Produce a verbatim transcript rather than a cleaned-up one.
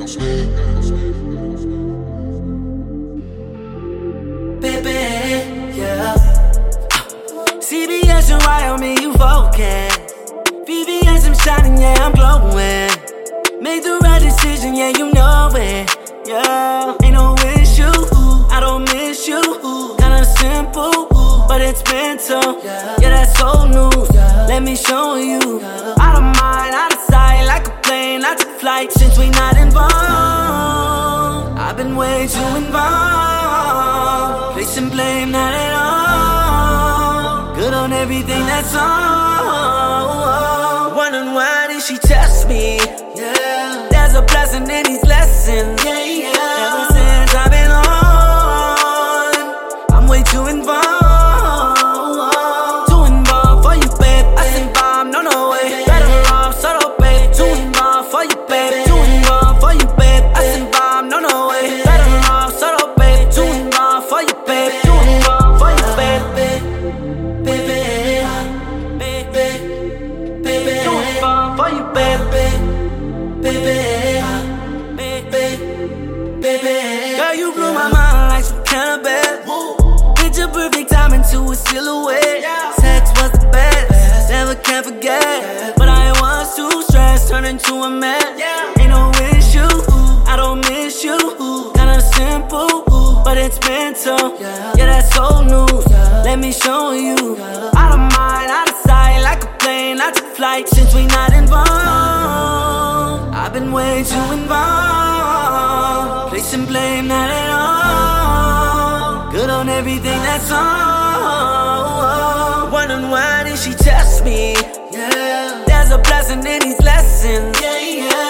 Baby, yeah. C B S and Wyoming, you focus. V V S, I'm shining, yeah, I'm glowing. Make the right decision, yeah, you know it. Yeah, ain't no issue, I don't miss you. Kinda simple, but it's mental. Yeah, that's old news. Let me show you. Out of mind, out of sight, like a plane, I took flight since we not involved. I've been way too involved. Placing blame, not at all. Good on everything that's on. Wondering why did she test me? Yeah, there's a blessing in these lessons. Yeah, yeah. Ever since I've been on, I'm way too involved. Too involved for you, babe. I sing bomb, no, no way. Better love, subtle, babe. Too involved for you, babe. Too involved for you, babe. I sing bomb, no, no way. Better love, subtle, babe. Too involved for you, babe. Too involved for you, babe. Baby, baby, baby. Too involved for you, babe. Baby, baby, baby. Girl, you blew my mind like some cannabis. Picture perfect time into a silhouette. Sex was the best, never can forget. But I was too stressed, turned into a mess. Ain't no issue, I don't miss you. Kinda simple, but it's mental. Yeah, that's old news. Let me show you. Out of mind, out of sight, like a plane, I took flight since we not involved. I've been way too involved. Placing blame, not at all. Good on everything that's on. Wondering why did she test me? Yeah, there's a blessing in these lessons. Yeah, yeah.